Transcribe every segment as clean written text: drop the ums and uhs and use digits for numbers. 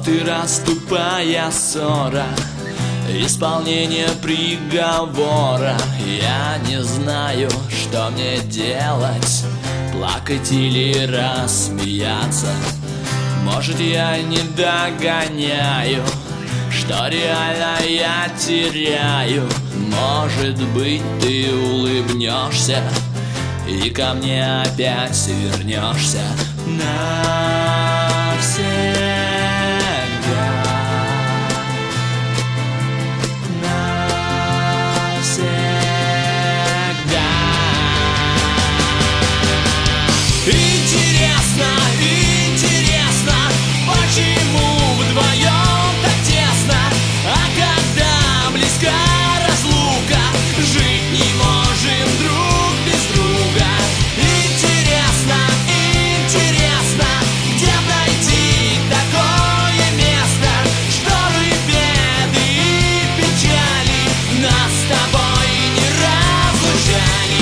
и расступая ссора, исполнение приговора. Я не знаю, что мне делать, плакать или рассмеяться. Может, я не догоняю, что реально я теряю. Может быть, ты улыбнешься и ко мне опять вернешься навсегда. Интересно, интересно, почему вдвоем так тесно, а когда близка разлука, жить не можем друг без друга. Интересно, интересно, где найти такое место, чтобы беды и печали нас с тобой не разлучали.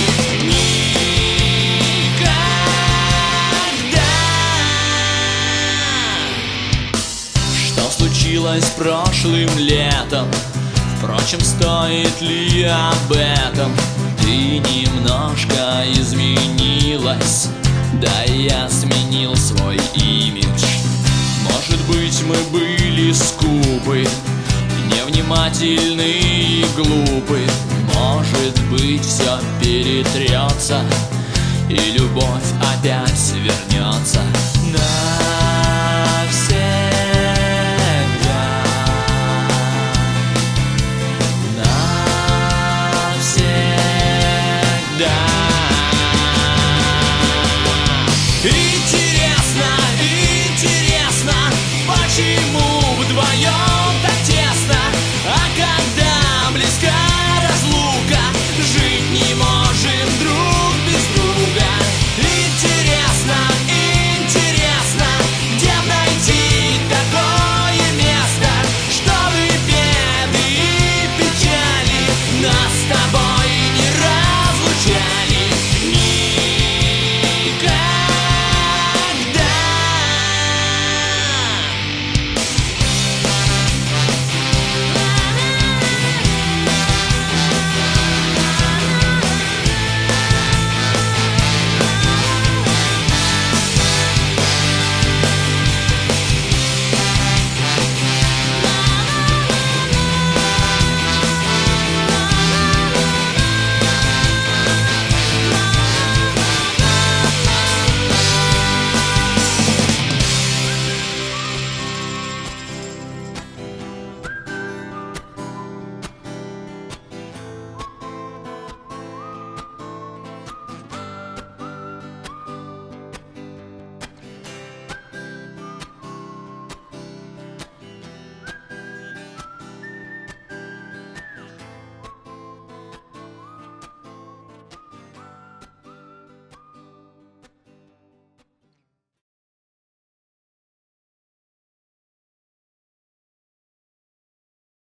Случилось прошлым летом, впрочем, стоит ли об этом? Ты немножко изменилась, да я сменил свой имидж. Может быть, мы были скупы, невнимательны и глупы. Может быть, все перетрется, и любовь опять вернется.